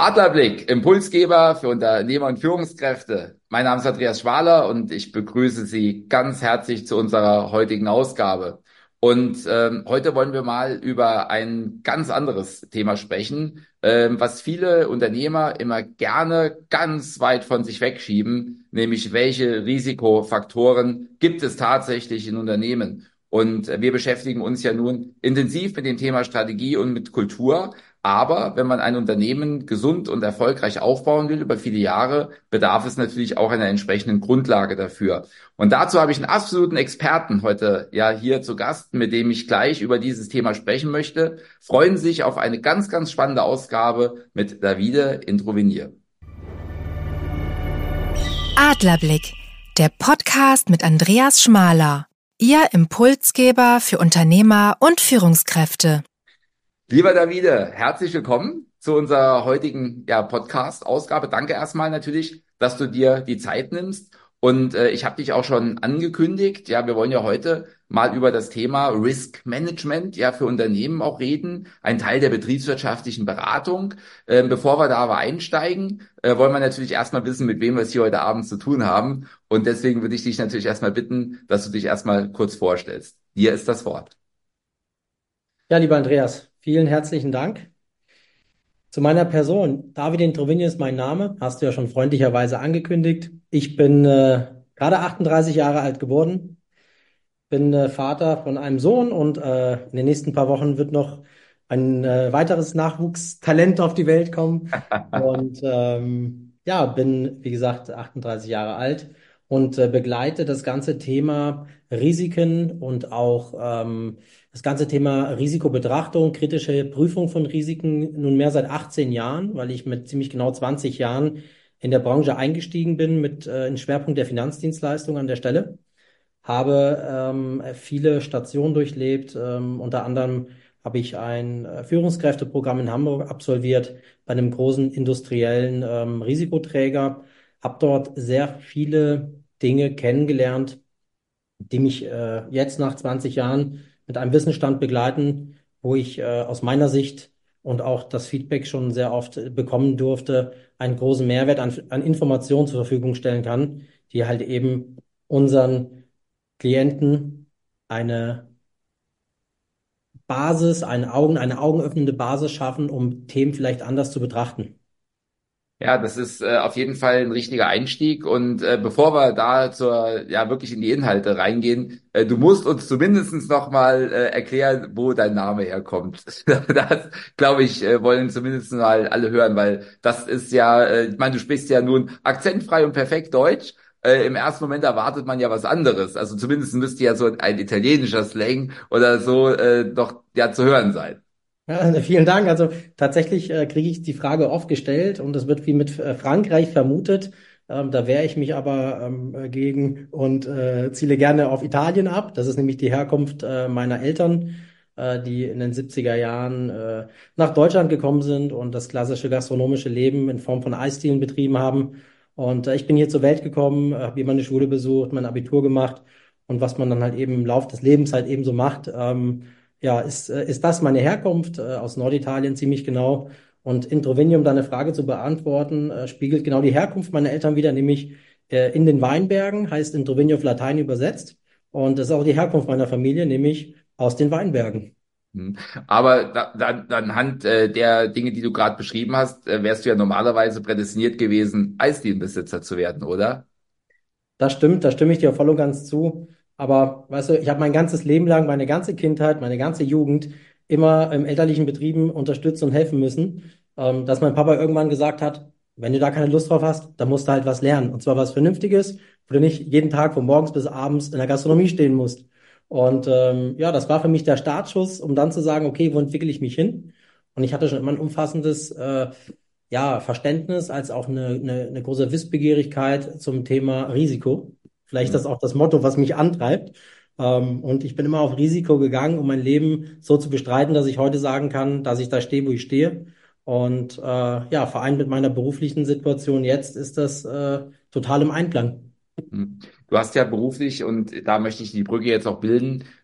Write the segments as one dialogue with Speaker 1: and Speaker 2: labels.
Speaker 1: Adlerblick, Impulsgeber für Unternehmer und Führungskräfte. Mein Name ist Andreas Schwaler und ich begrüße Sie ganz herzlich zu unserer heutigen Ausgabe. Und heute wollen wir mal über ein ganz anderes Thema sprechen, was viele Unternehmer immer gerne ganz weit von sich wegschieben, nämlich welche Risikofaktoren gibt es tatsächlich in Unternehmen? Und wir beschäftigen uns ja nun intensiv mit dem Thema Strategie und mit Kultur. Aber wenn man ein Unternehmen gesund und erfolgreich aufbauen will über viele Jahre, bedarf es natürlich auch einer entsprechenden Grundlage dafür. Und dazu habe ich einen absoluten Experten heute ja hier zu Gast, mit dem ich gleich über dieses Thema sprechen möchte. Freuen Sie sich auf eine ganz, ganz spannende Ausgabe mit Davide Introvenier.
Speaker 2: Adlerblick, der Podcast mit Andreas Schmaler, Ihr Impulsgeber für Unternehmer und Führungskräfte.
Speaker 1: Lieber Davide, herzlich willkommen zu unserer heutigen Podcast-Ausgabe. Danke erstmal natürlich, dass du dir die Zeit nimmst. Und ich habe dich auch schon angekündigt. Ja, wir wollen ja heute mal über das Thema Risk Management für Unternehmen auch reden. Ein Teil der betriebswirtschaftlichen Beratung. Bevor wir da aber einsteigen, wollen wir natürlich erstmal wissen, mit wem wir es hier heute Abend zu tun haben. Und deswegen würde ich dich natürlich erstmal bitten, dass du dich erstmal kurz vorstellst. Dir ist das Wort.
Speaker 3: Ja, lieber Andreas, vielen herzlichen Dank. Zu meiner Person. David Introvenier ist mein Name, hast du ja schon freundlicherweise angekündigt. Ich bin gerade 38 Jahre alt geworden, bin Vater von einem Sohn und in den nächsten paar Wochen wird noch ein weiteres Nachwuchstalent auf die Welt kommen. Und bin, wie gesagt, 38 Jahre alt und begleite das ganze Thema Risiken und auch das ganze Thema Risikobetrachtung, kritische Prüfung von Risiken nunmehr seit 18 Jahren, weil ich mit ziemlich genau 20 Jahren in der Branche eingestiegen bin mit einem Schwerpunkt der Finanzdienstleistung an der Stelle. Habe viele Stationen durchlebt, unter anderem habe ich ein Führungskräfteprogramm in Hamburg absolviert bei einem großen industriellen Risikoträger, habe dort sehr viele Dinge kennengelernt, die mich jetzt nach 20 Jahren mit einem Wissensstand begleiten, wo ich aus meiner Sicht und auch das Feedback schon sehr oft bekommen durfte, einen großen Mehrwert an Informationen zur Verfügung stellen kann, die halt eben unseren Klienten eine Basis, eine augenöffnende Basis schaffen, um Themen vielleicht anders zu betrachten.
Speaker 1: Ja, das ist auf jeden Fall ein richtiger Einstieg. Und bevor wir da wirklich in die Inhalte reingehen, du musst uns zumindest noch mal erklären, wo dein Name herkommt. Das, glaube ich, wollen zumindest mal alle hören, weil das ist ich meine, du sprichst ja nun akzentfrei und perfekt Deutsch. Im ersten Moment erwartet man ja was anderes. Also zumindest müsste ja so ein italienischer Slang oder so doch zu hören sein.
Speaker 3: Ja, vielen Dank. Also tatsächlich kriege ich die Frage oft gestellt und es wird wie mit Frankreich vermutet. Da wehre ich mich aber gegen und ziele gerne auf Italien ab. Das ist nämlich die Herkunft meiner Eltern, die in den 70er Jahren nach Deutschland gekommen sind und das klassische gastronomische Leben in Form von Eisdielen betrieben haben. Und ich bin hier zur Welt gekommen, habe hier meine Schule besucht, mein Abitur gemacht und was man dann halt eben im Laufe des Lebens halt eben so macht. Ist das meine Herkunft aus Norditalien ziemlich genau. Und Introvenium, um deine Frage zu beantworten, spiegelt genau die Herkunft meiner Eltern wider, nämlich in den Weinbergen, heißt Introvenium auf Latein übersetzt. Und das ist auch die Herkunft meiner Familie, nämlich aus den Weinbergen.
Speaker 1: Aber dann anhand der Dinge, die du gerade beschrieben hast, wärst du ja normalerweise prädestiniert gewesen, Eisdielenbesitzer zu werden, oder?
Speaker 3: Das stimmt, da stimme ich dir voll und ganz zu. Aber weißt du, ich habe mein ganzes Leben lang, meine ganze Kindheit, meine ganze Jugend immer im elterlichen Betrieben unterstützen und helfen müssen, dass mein Papa irgendwann gesagt hat, wenn du da keine Lust drauf hast, dann musst du halt was lernen. Und zwar was Vernünftiges, wo du nicht jeden Tag von morgens bis abends in der Gastronomie stehen musst. Und das war für mich der Startschuss, um dann zu sagen, okay, wo entwickle ich mich hin? Und ich hatte schon immer ein umfassendes Verständnis als auch eine große Wissbegierigkeit zum Thema Risiko. Vielleicht das auch das Motto, was mich antreibt. Und ich bin immer auf Risiko gegangen, um mein Leben so zu bestreiten, dass ich heute sagen kann, dass ich da stehe, wo ich stehe. Und vereint mit meiner beruflichen Situation jetzt ist das total im Einklang.
Speaker 1: Du hast ja beruflich, und da möchte ich die Brücke jetzt auch bilden,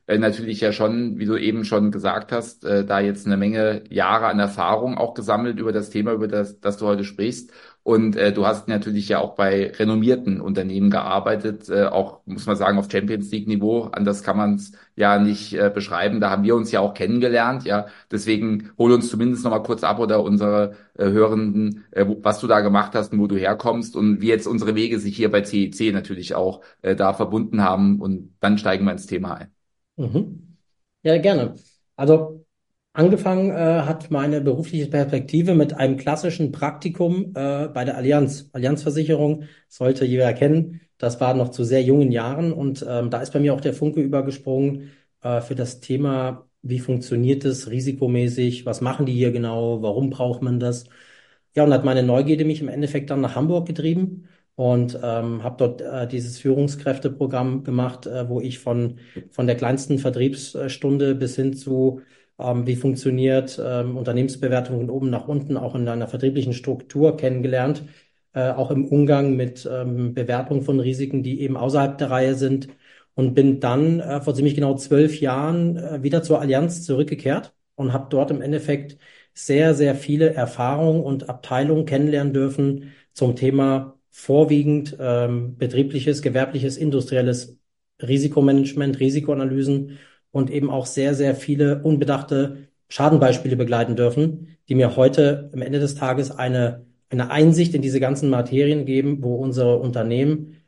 Speaker 1: natürlich ja schon, wie du eben schon gesagt hast, da jetzt eine Menge Jahre an Erfahrung auch gesammelt über das Thema, über das du heute sprichst. Und du hast natürlich ja auch bei renommierten Unternehmen gearbeitet, auch, muss man sagen, auf Champions League-Niveau. Anders kann man es ja nicht beschreiben. Da haben wir uns ja auch kennengelernt. Ja, deswegen hol uns zumindest noch mal kurz ab oder unsere Hörenden, was du da gemacht hast und wo du herkommst und wie jetzt unsere Wege sich hier bei CEC natürlich auch da verbunden haben. Und dann steigen wir ins Thema ein.
Speaker 3: Mhm. Ja, gerne. Also angefangen hat meine berufliche Perspektive mit einem klassischen Praktikum bei der Allianzversicherung. Sollte jeder kennen. Das war noch zu sehr jungen Jahren und da ist bei mir auch der Funke übergesprungen für das Thema, wie funktioniert es risikomäßig, was machen die hier genau, warum braucht man das? Ja, und hat meine Neugierde mich im Endeffekt dann nach Hamburg getrieben und habe dort dieses Führungskräfteprogramm gemacht, wo ich von der kleinsten Vertriebsstunde bis hin zu wie funktioniert Unternehmensbewertung von oben nach unten, auch in einer vertrieblichen Struktur kennengelernt, auch im Umgang mit Bewertung von Risiken, die eben außerhalb der Reihe sind. Und bin dann vor ziemlich genau 12 Jahren wieder zur Allianz zurückgekehrt und habe dort im Endeffekt sehr, sehr viele Erfahrungen und Abteilungen kennenlernen dürfen zum Thema vorwiegend betriebliches, gewerbliches, industrielles Risikomanagement, Risikoanalysen und eben auch sehr, sehr viele unbedachte Schadenbeispiele begleiten dürfen, die mir heute am Ende des Tages eine Einsicht in diese ganzen Materien geben, wo unsere Unternehmen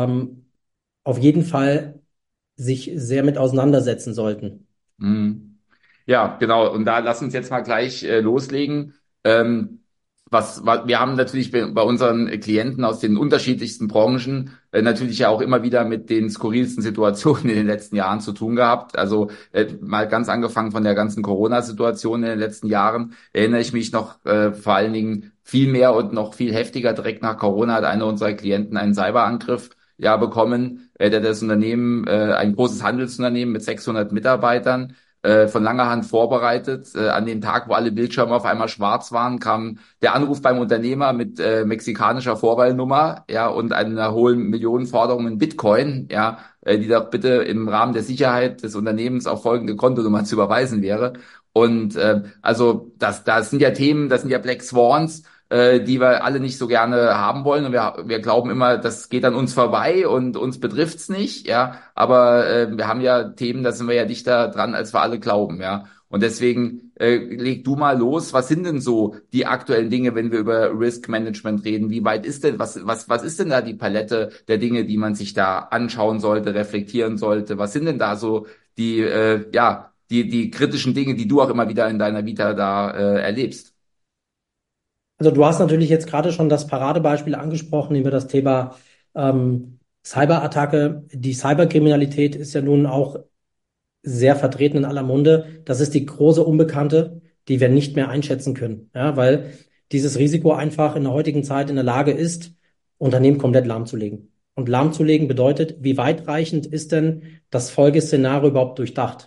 Speaker 3: auf jeden Fall sich sehr mit auseinandersetzen sollten.
Speaker 1: Mhm. Ja, genau. Und da lass uns jetzt mal gleich loslegen. Wir haben natürlich bei unseren Klienten aus den unterschiedlichsten Branchen natürlich ja auch immer wieder mit den skurrilsten Situationen in den letzten Jahren zu tun gehabt. Also mal ganz angefangen von der ganzen Corona-Situation in den letzten Jahren erinnere ich mich noch vor allen Dingen viel mehr und noch viel heftiger. Direkt nach Corona hat einer unserer Klienten einen Cyberangriff ja bekommen. Der das Unternehmen, ein großes Handelsunternehmen mit 600 Mitarbeitern, von langer Hand vorbereitet. An dem Tag, wo alle Bildschirme auf einmal schwarz waren, kam der Anruf beim Unternehmer mit mexikanischer Vorwahlnummer, ja, und einer hohen Millionenforderung in Bitcoin, ja, die doch bitte im Rahmen der Sicherheit des Unternehmens auf folgende Kontonummer zu überweisen wäre. Und also das sind ja Themen, das sind ja Black Swans, die wir alle nicht so gerne haben wollen. Und wir glauben immer, das geht an uns vorbei und uns betrifft's nicht, ja. Aber wir haben ja Themen, da sind wir ja dichter dran, als wir alle glauben, ja. Und deswegen leg du mal los. Was sind denn so die aktuellen Dinge, wenn wir über Risk Management reden? Wie weit ist denn, was ist denn da die Palette der Dinge, die man sich da anschauen sollte, reflektieren sollte? Was sind denn da so die, die kritischen Dinge, die du auch immer wieder in deiner Vita da erlebst?
Speaker 3: Also du hast natürlich jetzt gerade schon das Paradebeispiel angesprochen über das Thema Cyberattacke. Die Cyberkriminalität ist ja nun auch sehr vertreten in aller Munde. Das ist die große Unbekannte, die wir nicht mehr einschätzen können. Ja, weil dieses Risiko einfach in der heutigen Zeit in der Lage ist, Unternehmen komplett lahmzulegen. Und lahmzulegen bedeutet, wie weitreichend ist denn das Folgeszenario überhaupt durchdacht?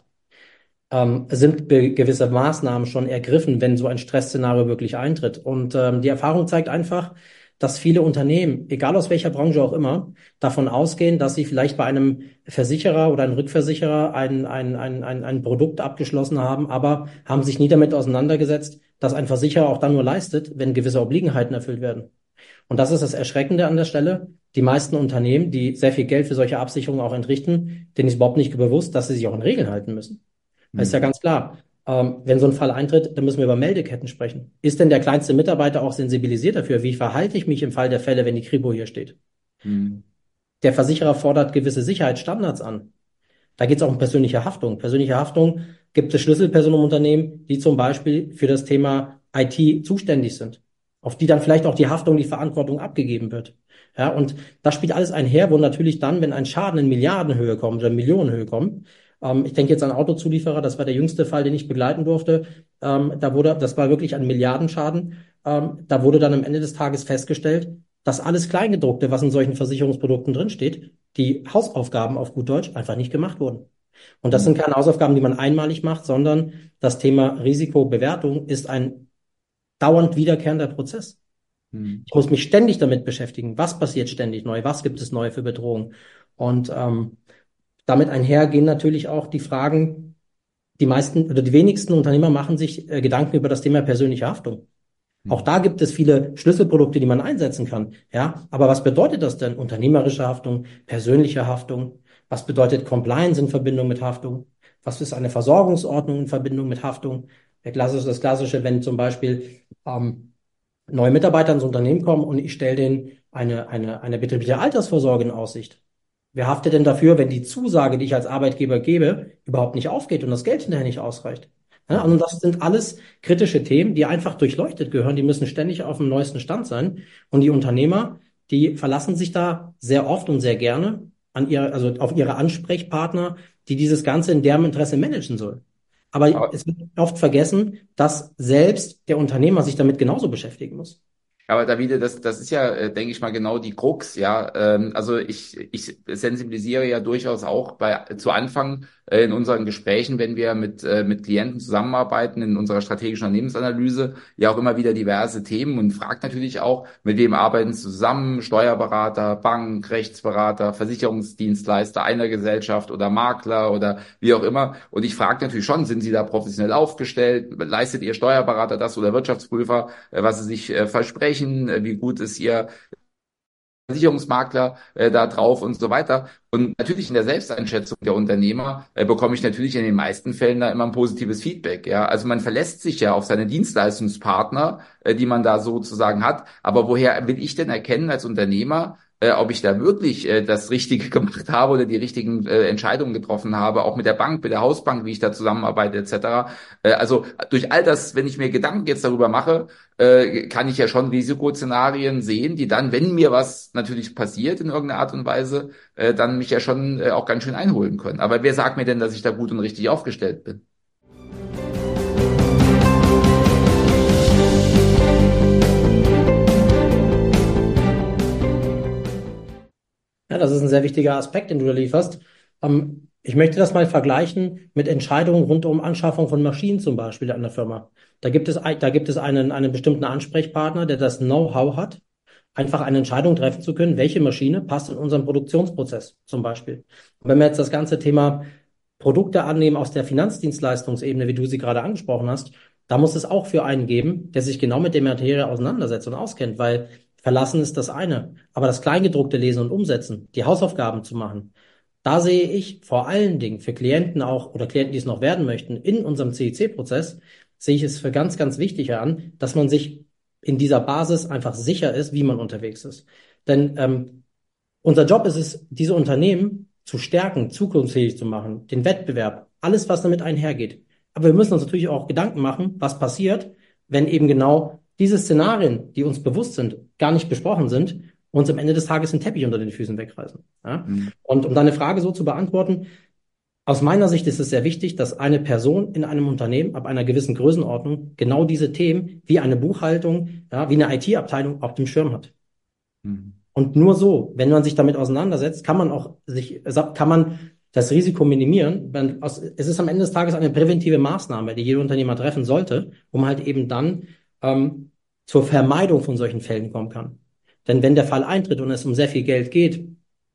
Speaker 3: Sind gewisse Maßnahmen schon ergriffen, wenn so ein Stressszenario wirklich eintritt. Und die Erfahrung zeigt einfach, dass viele Unternehmen, egal aus welcher Branche auch immer, davon ausgehen, dass sie vielleicht bei einem Versicherer oder einem Rückversicherer ein Produkt abgeschlossen haben, aber haben sich nie damit auseinandergesetzt, dass ein Versicherer auch dann nur leistet, wenn gewisse Obliegenheiten erfüllt werden. Und das ist das Erschreckende an der Stelle. Die meisten Unternehmen, die sehr viel Geld für solche Absicherungen auch entrichten, denen ist überhaupt nicht bewusst, dass sie sich auch an Regeln halten müssen. Das ist ja ganz klar. Wenn so ein Fall eintritt, dann müssen wir über Meldeketten sprechen. Ist denn der kleinste Mitarbeiter auch sensibilisiert dafür? Wie verhalte ich mich im Fall der Fälle, wenn die Kripo hier steht?
Speaker 1: Mhm.
Speaker 3: Der Versicherer fordert gewisse Sicherheitsstandards an. Da geht es auch um persönliche Haftung. Persönliche Haftung gibt es Schlüsselpersonen im Unternehmen, die zum Beispiel für das Thema IT zuständig sind, auf die dann vielleicht auch die Haftung, die Verantwortung abgegeben wird. Ja, und das spielt alles einher, wo natürlich dann, wenn ein Schaden in Milliardenhöhe kommt oder Millionenhöhe kommt, ich denke jetzt an Autozulieferer, das war der jüngste Fall, den ich begleiten durfte. Das war wirklich ein Milliardenschaden. Da wurde dann am Ende des Tages festgestellt, dass alles Kleingedruckte, was in solchen Versicherungsprodukten drinsteht, die Hausaufgaben auf gut Deutsch einfach nicht gemacht wurden. Und das sind keine Hausaufgaben, die man einmalig macht, sondern das Thema Risikobewertung ist ein dauernd wiederkehrender Prozess. Ich muss mich ständig damit beschäftigen. Was passiert ständig neu? Was gibt es neu für Bedrohungen? Und Damit einhergehen natürlich auch die Fragen, die meisten oder die wenigsten Unternehmer machen sich Gedanken über das Thema persönliche Haftung. Auch da gibt es viele Schlüsselprodukte, die man einsetzen kann. Ja, aber was bedeutet das denn? Unternehmerische Haftung, persönliche Haftung? Was bedeutet Compliance in Verbindung mit Haftung? Was ist eine Versorgungsordnung in Verbindung mit Haftung? Das Klassische, wenn zum Beispiel neue Mitarbeiter ins Unternehmen kommen und ich stelle denen eine betriebliche Altersvorsorge in Aussicht. Wer haftet denn dafür, wenn die Zusage, die ich als Arbeitgeber gebe, überhaupt nicht aufgeht und das Geld hinterher nicht ausreicht? Ja, und das sind alles kritische Themen, die einfach durchleuchtet gehören. Die müssen ständig auf dem neuesten Stand sein. Und die Unternehmer, die verlassen sich da sehr oft und sehr gerne also auf ihre Ansprechpartner, die dieses Ganze in deren Interesse managen sollen. Aber
Speaker 1: Aber
Speaker 3: es wird oft vergessen, dass selbst der Unternehmer sich damit genauso beschäftigen muss.
Speaker 1: Aber Davide, das ist ja, denke ich mal, genau die Krux, ja. Also ich sensibilisiere ja durchaus auch zu Anfang in unseren Gesprächen, wenn wir mit Klienten zusammenarbeiten, in unserer strategischen Unternehmensanalyse, ja auch immer wieder diverse Themen und fragt natürlich auch, mit wem arbeiten Sie zusammen, Steuerberater, Bank, Rechtsberater, Versicherungsdienstleister einer Gesellschaft oder Makler oder wie auch immer. Und ich frage natürlich schon, sind Sie da professionell aufgestellt? Leistet Ihr Steuerberater das oder Wirtschaftsprüfer, was Sie sich versprechen? Wie gut ist Ihr Versicherungsmakler da drauf und so weiter. Und natürlich in der Selbsteinschätzung der Unternehmer bekomme ich natürlich in den meisten Fällen da immer ein positives Feedback. Ja, also man verlässt sich ja auf seine Dienstleistungspartner, die man da sozusagen hat. Aber woher will ich denn erkennen als Unternehmer, ob ich da wirklich das Richtige gemacht habe oder die richtigen Entscheidungen getroffen habe, auch mit der Bank, mit der Hausbank, wie ich da zusammenarbeite etc. Also durch all das, wenn ich mir Gedanken jetzt darüber mache, kann ich ja schon Risikoszenarien sehen, die dann, wenn mir was natürlich passiert in irgendeiner Art und Weise, dann mich ja schon auch ganz schön einholen können. Aber wer sagt mir denn, dass ich da gut und richtig aufgestellt bin?
Speaker 3: Ja, das ist ein sehr wichtiger Aspekt, den du da lieferst. Ich möchte das mal vergleichen mit Entscheidungen rund um Anschaffung von Maschinen zum Beispiel an der Firma. Da gibt es einen bestimmten Ansprechpartner, der das Know-how hat, einfach eine Entscheidung treffen zu können, welche Maschine passt in unseren Produktionsprozess zum Beispiel. Und wenn wir jetzt das ganze Thema Produkte annehmen aus der Finanzdienstleistungsebene, wie du sie gerade angesprochen hast, da muss es auch für einen geben, der sich genau mit der Materie auseinandersetzt und auskennt, weil verlassen ist das eine. Aber das Kleingedruckte lesen und umsetzen, die Hausaufgaben zu machen, da sehe ich vor allen Dingen für Klienten auch oder Klienten, die es noch werden möchten, in unserem CIC-Prozess, sehe ich es für ganz, ganz wichtig an, dass man sich in dieser Basis einfach sicher ist, wie man unterwegs ist. Denn unser Job ist es, diese Unternehmen zu stärken, zukunftsfähig zu machen, den Wettbewerb, alles, was damit einhergeht. Aber wir müssen uns natürlich auch Gedanken machen, was passiert, wenn eben genau diese Szenarien, die uns bewusst sind, gar nicht besprochen sind, uns am Ende des Tages den Teppich unter den Füßen wegreißen. Ja?
Speaker 1: Mhm.
Speaker 3: Und um deine Frage so zu beantworten, aus meiner Sicht ist es sehr wichtig, dass eine Person in einem Unternehmen ab einer gewissen Größenordnung genau diese Themen wie eine Buchhaltung, ja, wie eine IT-Abteilung auf dem Schirm hat.
Speaker 1: Mhm.
Speaker 3: Und nur so, wenn man sich damit auseinandersetzt, kann man das Risiko minimieren. Es ist am Ende des Tages eine präventive Maßnahme, die jeder Unternehmer treffen sollte, um halt eben dann zur Vermeidung von solchen Fällen kommen kann. Denn wenn der Fall eintritt und es um sehr viel Geld geht,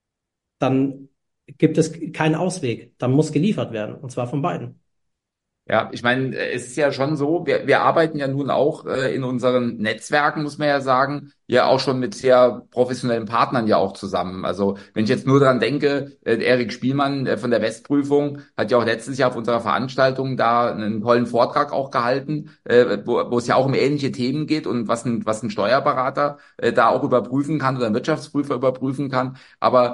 Speaker 3: dann gibt es keinen Ausweg. Dann muss geliefert werden, und zwar von beiden.
Speaker 1: Ja, ich meine, es ist ja schon so, wir arbeiten ja nun auch in unseren Netzwerken, muss man ja sagen, ja auch schon mit sehr professionellen Partnern ja auch zusammen. Also wenn ich jetzt nur dran denke, Erik Spielmann von der Westprüfung hat ja auch letztes Jahr auf unserer Veranstaltung da einen tollen Vortrag auch gehalten, wo es ja auch um ähnliche Themen geht und was ein Steuerberater da auch überprüfen kann oder ein Wirtschaftsprüfer überprüfen kann. Aber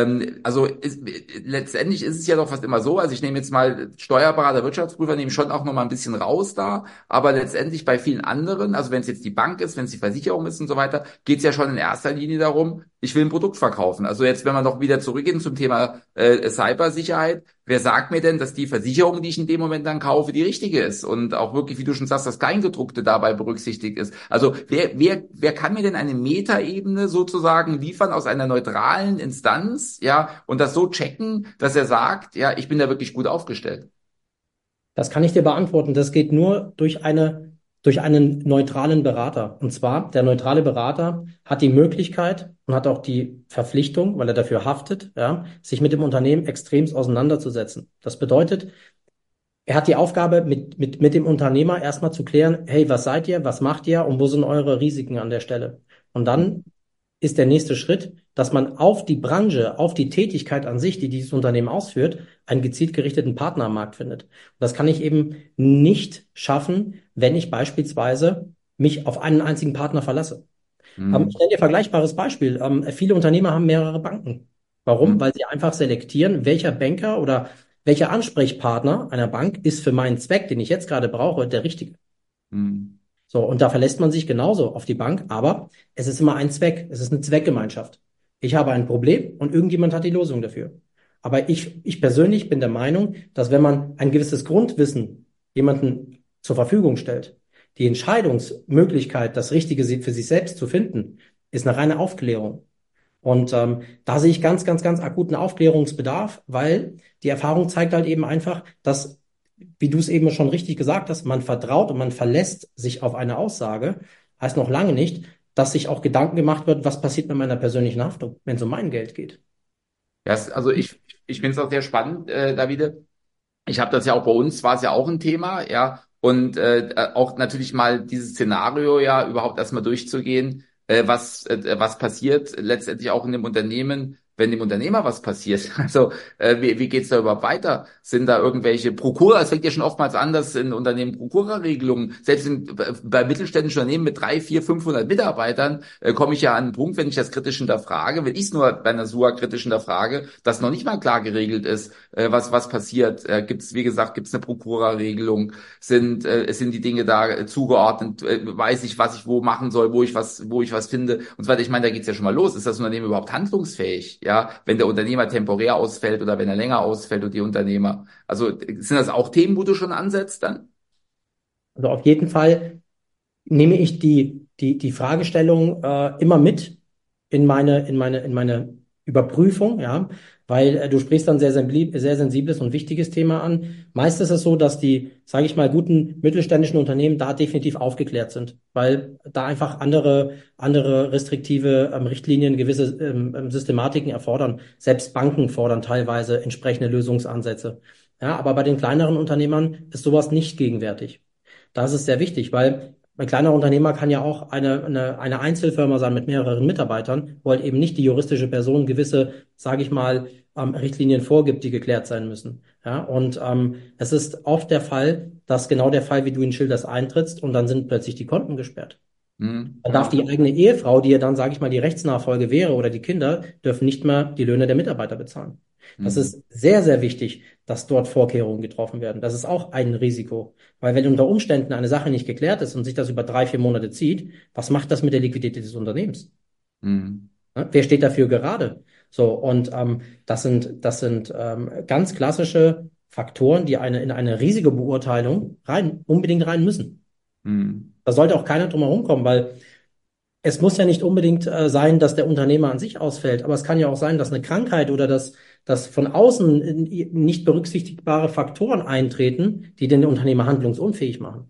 Speaker 1: letztendlich ist es ja doch fast immer so, also ich nehme jetzt mal Steuerberater, Wirtschaftsprüfer, nehme schon auch noch mal ein bisschen raus da, aber letztendlich bei vielen anderen, also wenn es jetzt die Bank ist, wenn es die Versicherung ist und so weiter, geht es ja schon in erster Linie darum, ich will ein Produkt verkaufen. Also jetzt, wenn wir noch wieder zurückgehen zum Thema Cybersicherheit, wer sagt mir denn, dass die Versicherung, die ich in dem Moment dann kaufe, die richtige ist und auch wirklich, wie du schon sagst, das Kleingedruckte dabei berücksichtigt ist? Also wer kann mir denn eine Metaebene sozusagen liefern aus einer neutralen Instanz, ja, und das so checken, dass er sagt, ja, ich bin da wirklich gut aufgestellt?
Speaker 3: Das kann ich dir beantworten. Das geht nur durch eine Durch einen neutralen Berater. Und zwar, der neutrale Berater hat die Möglichkeit und hat auch die Verpflichtung, weil er dafür haftet, ja, sich mit dem Unternehmen extremst auseinanderzusetzen. Das bedeutet, er hat die Aufgabe, mit dem Unternehmer erstmal zu klären, hey, was seid ihr, was macht ihr und wo sind eure Risiken an der Stelle? Und dann ist der nächste Schritt, dass man auf die Branche, auf die Tätigkeit an sich, die dieses Unternehmen ausführt, einen gezielt gerichteten Partner am Markt findet. Und das kann ich eben nicht schaffen, wenn ich beispielsweise mich auf einen einzigen Partner verlasse. Ich nenne dir ein vergleichbares Beispiel. Viele Unternehmer haben mehrere Banken. Warum? Weil sie einfach selektieren, welcher Banker oder welcher Ansprechpartner einer Bank ist für meinen Zweck, den ich jetzt gerade brauche, der richtige. So, und da verlässt man sich genauso auf die Bank, aber es ist immer ein Zweck. Es ist eine Zweckgemeinschaft. Ich habe ein Problem und irgendjemand hat die Lösung dafür. Aber ich persönlich bin der Meinung, dass wenn man ein gewisses Grundwissen jemanden zur Verfügung stellt, die Entscheidungsmöglichkeit, das Richtige für sich selbst zu finden, ist eine reine Aufklärung. Und da sehe ich ganz, ganz, ganz akuten Aufklärungsbedarf, weil die Erfahrung zeigt halt eben einfach, dass, wie du es eben schon richtig gesagt hast, man vertraut und man verlässt sich auf eine Aussage, heißt noch lange nicht, dass sich auch Gedanken gemacht wird, was passiert mit meiner persönlichen Haftung, wenn es um mein Geld geht.
Speaker 1: Ja, also ich finde es auch sehr spannend, Davide. Ich habe das ja auch bei uns, war es ja auch ein Thema, ja. Und auch natürlich mal dieses Szenario ja überhaupt erstmal durchzugehen, was passiert letztendlich auch in dem Unternehmen, wenn dem Unternehmer was passiert. Also wie geht's da überhaupt weiter? Sind da irgendwelche Prokura? Es fängt ja schon oftmals an, dass in Unternehmen Prokura-Regelungen, selbst bei mittelständischen Unternehmen mit 300, 400, 500 Mitarbeitern, komme ich ja an einen Punkt, wenn ich das kritisch hinterfrage, wenn ich es nur bei einer SUA kritisch hinterfrage, dass noch nicht mal klar geregelt ist, was passiert. Wie gesagt, gibt's eine Prokura-Regelung? Sind die Dinge da zugeordnet? Weiß ich, was ich wo machen soll, wo ich was finde und so weiter. Ich meine, da geht's ja schon mal los. Ist das Unternehmen überhaupt handlungsfähig? Ja, wenn der Unternehmer temporär ausfällt oder wenn er länger ausfällt und die Unternehmer. Also sind das auch Themen, wo du schon ansetzt dann?
Speaker 3: Also auf jeden Fall nehme ich die Fragestellung immer mit in meine Überprüfung, ja, weil du sprichst dann sehr sensibles und wichtiges Thema an. Meist ist es so, dass die, sage ich mal, guten mittelständischen Unternehmen da definitiv aufgeklärt sind, weil da einfach andere restriktive Richtlinien, gewisse Systematiken erfordern. Selbst Banken fordern teilweise entsprechende Lösungsansätze. Ja, aber bei den kleineren Unternehmern ist sowas nicht gegenwärtig. Das ist sehr wichtig, weil ein kleiner Unternehmer kann ja auch eine Einzelfirma sein mit mehreren Mitarbeitern, wo halt eben nicht die juristische Person gewisse, sage ich mal, Richtlinien vorgibt, die geklärt sein müssen. Ja, und es ist oft der Fall, dass genau der Fall, wie du ihn schilderst, eintrittst und dann sind plötzlich die Konten gesperrt. Dann darf die eigene Ehefrau, die ja dann, sage ich mal, die Rechtsnachfolge wäre oder die Kinder, dürfen nicht mehr die Löhne der Mitarbeiter bezahlen. Das ist sehr, sehr wichtig, dass dort Vorkehrungen getroffen werden. Das ist auch ein Risiko. Weil wenn unter Umständen eine Sache nicht geklärt ist und sich das über 3, 4 Monate zieht, was macht das mit der Liquidität des Unternehmens? Ja, wer steht dafür gerade? So, und das sind ganz klassische Faktoren, die in eine Risikobeurteilung unbedingt rein müssen. Da sollte auch keiner drum herum kommen, weil es muss ja nicht unbedingt sein, dass der Unternehmer an sich ausfällt, aber es kann ja auch sein, dass eine Krankheit oder dass von außen nicht berücksichtigbare Faktoren eintreten, die den Unternehmer handlungsunfähig machen.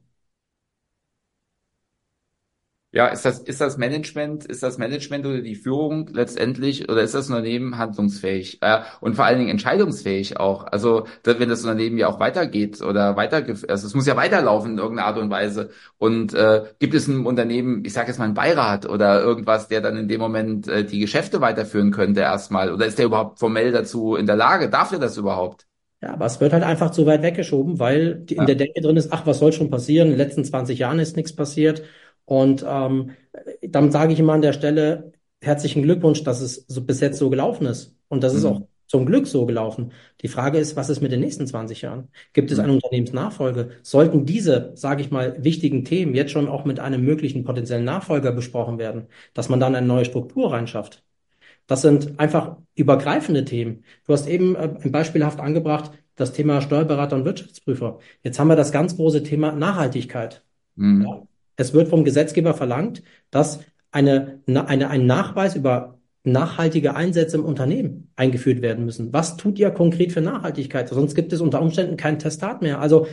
Speaker 1: Ja, ist das Management oder die Führung letztendlich, oder ist das Unternehmen handlungsfähig, und vor allen Dingen entscheidungsfähig auch? Also, wenn das Unternehmen ja auch weitergeht oder also es muss ja weiterlaufen in irgendeiner Art und Weise. Und gibt es im Unternehmen, ich sage jetzt mal einen Beirat oder irgendwas, der dann in dem Moment die Geschäfte weiterführen könnte erstmal? Oder ist der überhaupt formell dazu in der Lage? Darf der das überhaupt?
Speaker 3: Ja, aber es wird halt einfach zu weit weggeschoben, weil in der Denke drin ist, ach, was soll schon passieren? In den letzten 20 Jahren ist nichts passiert. Und dann sage ich immer an der Stelle, herzlichen Glückwunsch, dass es bis jetzt so gelaufen ist. Und das ist auch zum Glück so gelaufen. Die Frage ist, was ist mit den nächsten 20 Jahren? Gibt es eine Unternehmensnachfolge? Sollten diese, sage ich mal, wichtigen Themen jetzt schon auch mit einem möglichen potenziellen Nachfolger besprochen werden, dass man dann eine neue Struktur reinschafft? Das sind einfach übergreifende Themen. Du hast eben beispielhaft angebracht das Thema Steuerberater und Wirtschaftsprüfer. Jetzt haben wir das ganz große Thema Nachhaltigkeit. Ja. Es wird vom Gesetzgeber verlangt, dass ein Nachweis über nachhaltige Einsätze im Unternehmen eingeführt werden müssen. Was tut ihr konkret für Nachhaltigkeit? Sonst gibt es unter Umständen kein Testat mehr. Also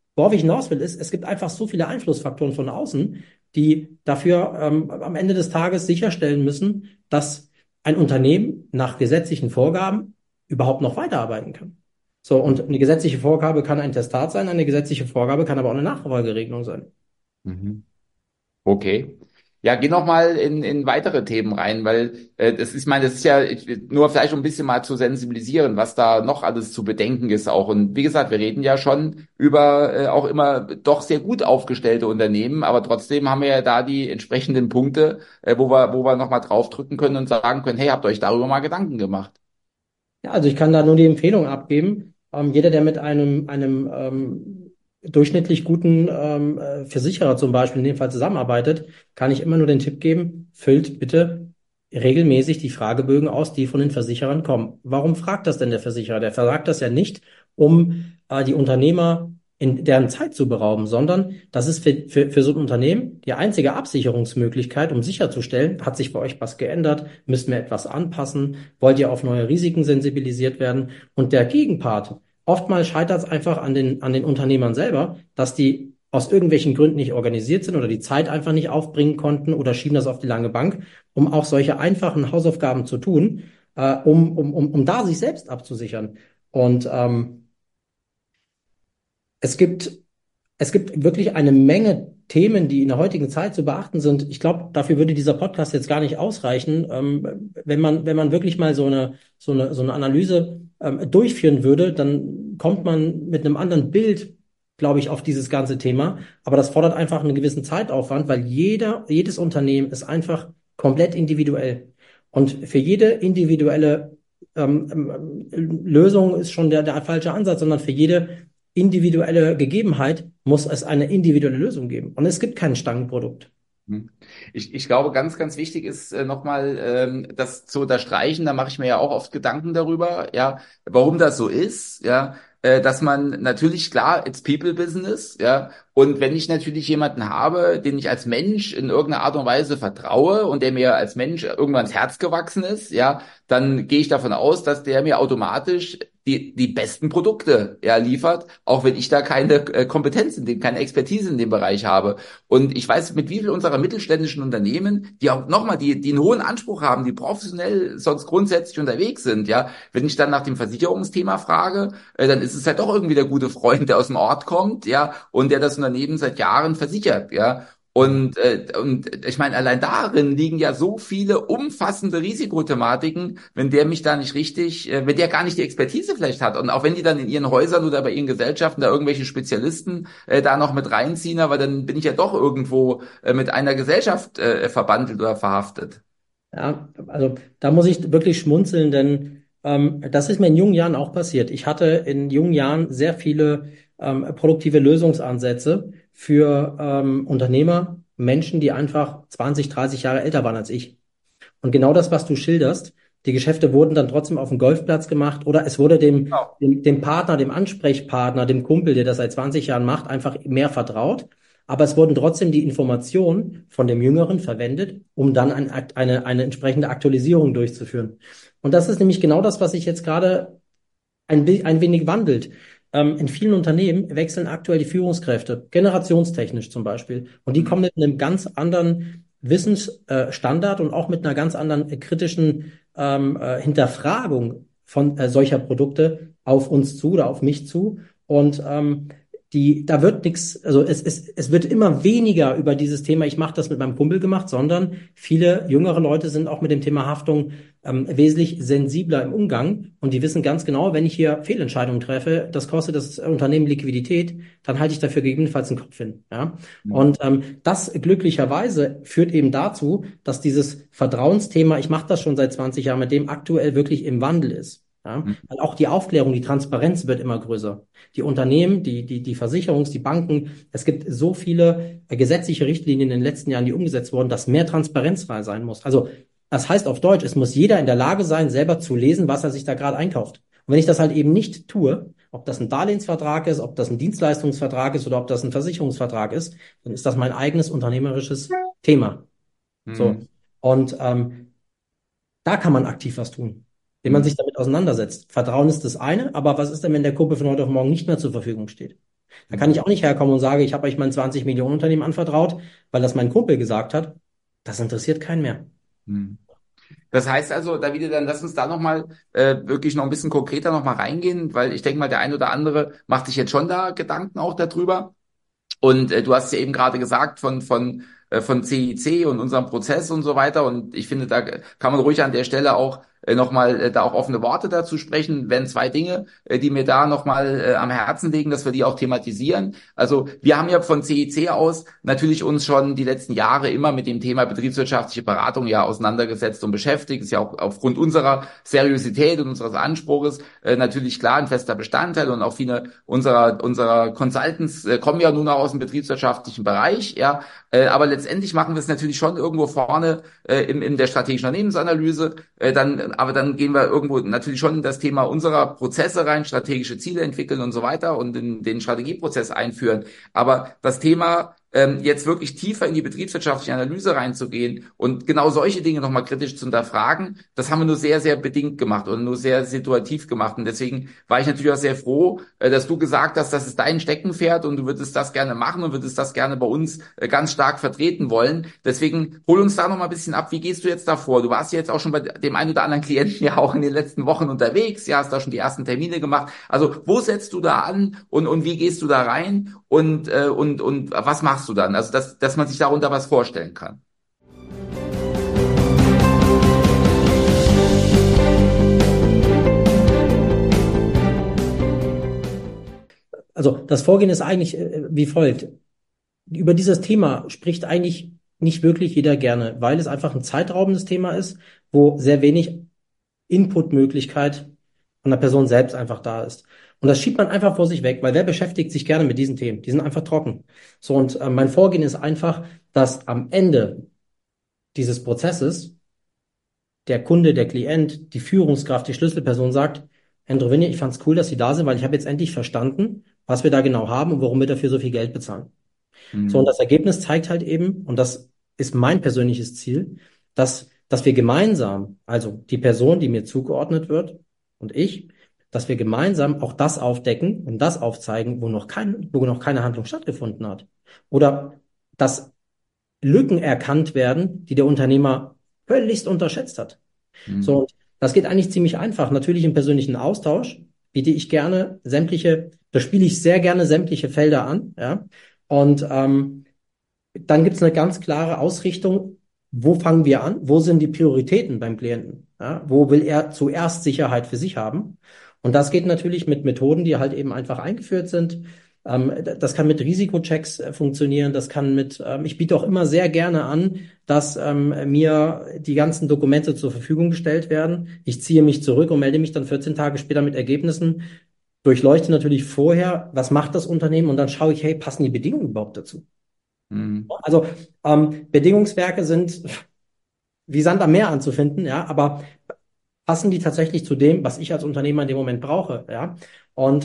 Speaker 3: worauf ich hinaus will, ist, es gibt einfach so viele Einflussfaktoren von außen, die dafür am Ende des Tages sicherstellen müssen, dass ein Unternehmen nach gesetzlichen Vorgaben überhaupt noch weiterarbeiten kann. So, und eine gesetzliche Vorgabe kann ein Testat sein, eine gesetzliche Vorgabe kann aber auch eine Nachfolgeregelung sein.
Speaker 1: Mhm. Okay. Ja, geh noch mal in weitere Themen rein, weil das ist, ich meine, das ist ja nur vielleicht um ein bisschen mal zu sensibilisieren, was da noch alles zu bedenken ist auch. Und wie gesagt, wir reden ja schon über auch immer doch sehr gut aufgestellte Unternehmen, aber trotzdem haben wir ja da die entsprechenden Punkte, wo wir noch mal draufdrücken können und sagen können, hey, habt euch darüber mal Gedanken gemacht?
Speaker 3: Ja, also ich kann da nur die Empfehlung abgeben. Jeder, der mit einem durchschnittlich guten Versicherer zum Beispiel in dem Fall zusammenarbeitet, kann ich immer nur den Tipp geben, füllt bitte regelmäßig die Fragebögen aus, die von den Versicherern kommen. Warum fragt das denn der Versicherer? Der fragt das ja nicht, um die Unternehmer in deren Zeit zu berauben, sondern das ist für so ein Unternehmen die einzige Absicherungsmöglichkeit, um sicherzustellen, hat sich bei euch was geändert, müssen wir etwas anpassen, wollt ihr auf neue Risiken sensibilisiert werden? Und der Gegenpart, oftmals scheitert es einfach an den Unternehmern selber, dass die aus irgendwelchen Gründen nicht organisiert sind oder die Zeit einfach nicht aufbringen konnten oder schieben das auf die lange Bank, um auch solche einfachen Hausaufgaben zu tun, um da sich selbst abzusichern. Und es gibt, es gibt wirklich eine Menge Themen, die in der heutigen Zeit zu beachten sind. Ich glaube, dafür würde dieser Podcast jetzt gar nicht ausreichen. Wenn man wirklich mal so eine Analyse durchführen würde, dann kommt man mit einem anderen Bild, glaube ich, auf dieses ganze Thema. Aber das fordert einfach einen gewissen Zeitaufwand, weil jedes Unternehmen ist einfach komplett individuell. Und für jede individuelle Lösung ist schon der falsche Ansatz, sondern für jede individuelle Gegebenheit muss es eine individuelle Lösung geben. Und es gibt kein Stangenprodukt.
Speaker 1: Hm. Ich glaube, ganz, ganz wichtig ist nochmal das zu unterstreichen. Da mache ich mir ja auch oft Gedanken darüber, ja, warum das so ist, ja, dass man natürlich klar, it's People Business, ja, und wenn ich natürlich jemanden habe, den ich als Mensch in irgendeiner Art und Weise vertraue und der mir als Mensch irgendwann ins Herz gewachsen ist, ja, dann gehe ich davon aus, dass der mir automatisch die besten Produkte ja liefert, auch wenn ich da keine Kompetenz keine Expertise in dem Bereich habe. Und ich weiß, mit wie viel unserer mittelständischen Unternehmen, die auch nochmal, die einen hohen Anspruch haben, die professionell sonst grundsätzlich unterwegs sind, ja, wenn ich dann nach dem Versicherungsthema frage, dann ist es halt doch irgendwie der gute Freund, der aus dem Ort kommt, ja, und der das Unternehmen seit Jahren versichert, ja. Und ich meine, allein darin liegen ja so viele umfassende Risikothematiken, wenn der mich da nicht richtig, wenn der gar nicht die Expertise vielleicht hat. Und auch wenn die dann in ihren Häusern oder bei ihren Gesellschaften da irgendwelche Spezialisten da noch mit reinziehen, aber dann bin ich ja doch irgendwo mit einer Gesellschaft verbandelt oder verhaftet.
Speaker 3: Ja, also da muss ich wirklich schmunzeln, denn das ist mir in jungen Jahren auch passiert. Ich hatte in jungen Jahren sehr viele produktive Lösungsansätze für Unternehmer, Menschen, die einfach 20, 30 Jahre älter waren als ich. Und genau das, was du schilderst, die Geschäfte wurden dann trotzdem auf dem Golfplatz gemacht oder es wurde dem Partner, dem Ansprechpartner, dem Kumpel, der das seit 20 Jahren macht, einfach mehr vertraut. Aber es wurden trotzdem die Informationen von dem Jüngeren verwendet, um dann eine entsprechende Aktualisierung durchzuführen. Und das ist nämlich genau das, was sich jetzt gerade ein wenig wandelt. In vielen Unternehmen wechseln aktuell die Führungskräfte, generationstechnisch zum Beispiel. Und die kommen mit einem ganz anderen Wissensstandard und auch mit einer ganz anderen kritischen Hinterfragung von solcher Produkte auf uns zu oder auf mich zu. Und da wird nichts, also es wird immer weniger über dieses Thema, ich mache das mit meinem Kumpel gemacht, sondern viele jüngere Leute sind auch mit dem Thema Haftung wesentlich sensibler im Umgang und die wissen ganz genau, wenn ich hier Fehlentscheidungen treffe, das kostet das Unternehmen Liquidität, dann halte ich dafür gegebenenfalls einen Kopf hin. Ja? Und das glücklicherweise führt eben dazu, dass dieses Vertrauensthema, ich mache das schon seit 20 Jahren, mit dem aktuell wirklich im Wandel ist. Ja? Weil auch die Aufklärung, die Transparenz wird immer größer. Die Unternehmen, die die Banken, es gibt so viele gesetzliche Richtlinien in den letzten Jahren, die umgesetzt wurden, dass mehr Transparenz frei sein muss. Also das heißt auf Deutsch, es muss jeder in der Lage sein, selber zu lesen, was er sich da gerade einkauft. Und wenn ich das halt eben nicht tue, ob das ein Darlehensvertrag ist, ob das ein Dienstleistungsvertrag ist oder ob das ein Versicherungsvertrag ist, dann ist das mein eigenes unternehmerisches Thema. So.
Speaker 1: Mhm.
Speaker 3: Und da kann man aktiv was tun, indem man sich damit auseinandersetzt. Vertrauen ist das eine, aber was ist denn, wenn der Kumpel von heute auf morgen nicht mehr zur Verfügung steht? Da kann ich auch nicht herkommen und sage, ich habe euch mein 20 Millionen Unternehmen anvertraut, weil das mein Kumpel gesagt hat. Das interessiert keinen mehr.
Speaker 1: Hm. Das heißt also, Davide, dann lass uns da nochmal wirklich noch ein bisschen konkreter nochmal reingehen, weil ich denke mal, der ein oder andere macht sich jetzt schon da Gedanken auch darüber. Und du hast ja eben gerade gesagt von CIC und unserem Prozess und so weiter. Und ich finde, da kann man ruhig an der Stelle auch nochmal da auch offene Worte dazu sprechen, wenn zwei Dinge, die mir da nochmal am Herzen liegen, dass wir die auch thematisieren. Also wir haben ja von CIC aus natürlich uns schon die letzten Jahre immer mit dem Thema betriebswirtschaftliche Beratung ja auseinandergesetzt und beschäftigt. Ist ja auch aufgrund unserer Seriosität und unseres Anspruches natürlich klar ein fester Bestandteil, und auch viele unserer Consultants kommen ja nun auch aus dem betriebswirtschaftlichen Bereich, ja, aber letztendlich machen wir es natürlich schon irgendwo vorne in der strategischen Unternehmensanalyse, aber dann gehen wir irgendwo natürlich schon in das Thema unserer Prozesse rein, strategische Ziele entwickeln und so weiter und in den Strategieprozess einführen. Aber das Thema jetzt wirklich tiefer in die betriebswirtschaftliche Analyse reinzugehen und genau solche Dinge nochmal kritisch zu hinterfragen, das haben wir nur sehr, sehr bedingt gemacht und nur sehr situativ gemacht. Und deswegen war ich natürlich auch sehr froh, dass du gesagt hast, das ist dein Steckenpferd und du würdest das gerne machen und würdest das gerne bei uns ganz stark vertreten wollen. Deswegen hol uns da nochmal ein bisschen ab. Wie gehst du jetzt davor? Du warst ja jetzt auch schon bei dem einen oder anderen Klienten ja auch in den letzten Wochen unterwegs. Ja, hast da schon die ersten Termine gemacht. Also wo setzt du da an und wie gehst du da rein und was machst du dann? Also dass man sich darunter was vorstellen kann.
Speaker 3: Also das Vorgehen ist eigentlich wie folgt. Über dieses Thema spricht eigentlich nicht wirklich jeder gerne, weil es einfach ein zeitraubendes Thema ist, wo sehr wenig Inputmöglichkeit von der Person selbst einfach da ist. Und das schiebt man einfach vor sich weg, weil wer beschäftigt sich gerne mit diesen Themen? Die sind einfach trocken. So, und mein Vorgehen ist einfach, dass am Ende dieses Prozesses der Kunde, der Klient, die Führungskraft, die Schlüsselperson sagt, Herr Drovinje, ich fand's cool, dass Sie da sind, weil ich habe jetzt endlich verstanden, was wir da genau haben und warum wir dafür so viel Geld bezahlen. So, und das Ergebnis zeigt halt eben, und das ist mein persönliches Ziel, dass wir gemeinsam, also die Person, die mir zugeordnet wird und ich, dass wir gemeinsam auch das aufdecken und das aufzeigen, wo noch keine Handlung stattgefunden hat. Oder dass Lücken erkannt werden, die der Unternehmer völligst unterschätzt hat. So, und das geht eigentlich ziemlich einfach. Natürlich im persönlichen Austausch biete ich gerne da spiele ich sehr gerne sämtliche Felder an, ja. Und dann gibt es eine ganz klare Ausrichtung, wo fangen wir an, wo sind die Prioritäten beim Klienten, ja? Wo will er zuerst Sicherheit für sich haben? Und das geht natürlich mit Methoden, die halt eben einfach eingeführt sind. Das kann mit Risikochecks funktionieren, ich biete auch immer sehr gerne an, dass mir die ganzen Dokumente zur Verfügung gestellt werden. Ich ziehe mich zurück und melde mich dann 14 Tage später mit Ergebnissen, durchleuchte natürlich vorher, was macht das Unternehmen, und dann schaue ich, hey, passen die Bedingungen überhaupt dazu? Also Bedingungswerke sind wie Sand am Meer anzufinden, ja, aber passen die tatsächlich zu dem, was ich als Unternehmer in dem Moment brauche, ja? Und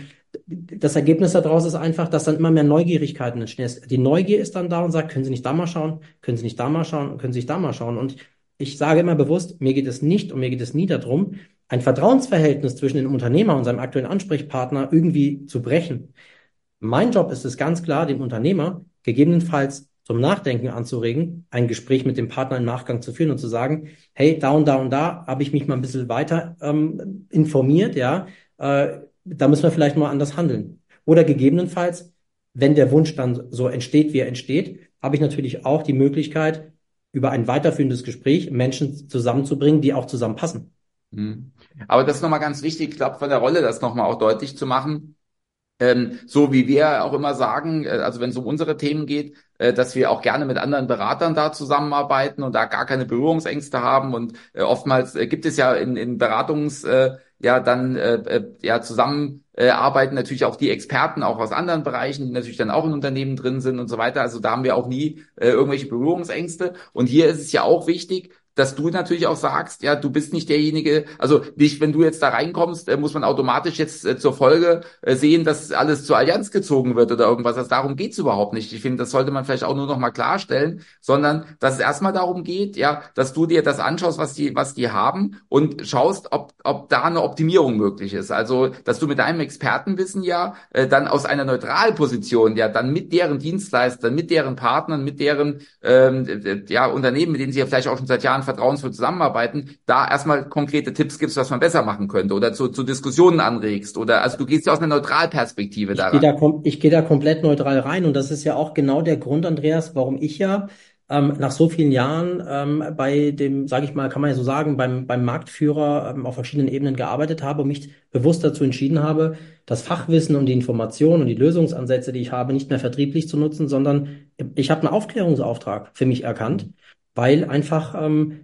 Speaker 3: das Ergebnis daraus ist einfach, dass dann immer mehr Neugierigkeiten entstehen. Die Neugier ist dann da und sagt, können Sie nicht da mal schauen, können Sie nicht da mal schauen, können Sie nicht da mal schauen. Und ich sage immer bewusst, mir geht es nicht und mir geht es nie darum, ein Vertrauensverhältnis zwischen dem Unternehmer und seinem aktuellen Ansprechpartner irgendwie zu brechen. Mein Job ist es ganz klar, den Unternehmer gegebenenfalls zum Nachdenken anzuregen, ein Gespräch mit dem Partner im Nachgang zu führen und zu sagen, hey, da und da und da habe ich mich mal ein bisschen weiter informiert, ja, da müssen wir vielleicht mal anders handeln. Oder gegebenenfalls, wenn der Wunsch dann so entsteht, wie er entsteht, habe ich natürlich auch die Möglichkeit, über ein weiterführendes Gespräch Menschen zusammenzubringen, die auch zusammenpassen.
Speaker 1: Aber das ist nochmal ganz wichtig, ich glaube, von der Rolle das nochmal auch deutlich zu machen. So wie wir auch immer sagen, also wenn es um unsere Themen geht, dass wir auch gerne mit anderen Beratern da zusammenarbeiten und da gar keine Berührungsängste haben. Und oftmals gibt es ja in Beratungs ja dann ja zusammenarbeiten natürlich auch die Experten auch aus anderen Bereichen, die natürlich dann auch in Unternehmen drin sind und so weiter. Also da haben wir auch nie irgendwelche Berührungsängste. Und hier ist es ja auch wichtig, dass du natürlich auch sagst, ja, du bist nicht derjenige, also nicht, wenn du jetzt da reinkommst, muss man automatisch jetzt zur Folge sehen, dass alles zur Allianz gezogen wird oder irgendwas. Also darum geht's überhaupt nicht. Ich finde, das sollte man vielleicht auch nur noch mal klarstellen, sondern dass es erstmal darum geht, ja, dass du dir das anschaust, was die haben und schaust, ob da eine Optimierung möglich ist. Also, dass du mit deinem Expertenwissen ja dann aus einer Neutralposition ja dann mit deren Dienstleistern, mit deren Partnern, mit deren ja, Unternehmen, mit denen sie ja vielleicht auch schon seit Jahren vertrauensvoll zusammenarbeiten, da erstmal konkrete Tipps gibst, was man besser machen könnte oder zu Diskussionen anregst oder also du gehst ja aus einer Neutralperspektive daran.
Speaker 3: Ich gehe da komplett neutral rein und das ist ja auch genau der Grund, Andreas, warum ich ja nach so vielen Jahren bei dem, sage ich mal, kann man ja so sagen, beim Marktführer auf verschiedenen Ebenen gearbeitet habe und mich bewusst dazu entschieden habe, das Fachwissen und die Informationen und die Lösungsansätze, die ich habe, nicht mehr vertrieblich zu nutzen, sondern ich habe einen Aufklärungsauftrag für mich erkannt, weil einfach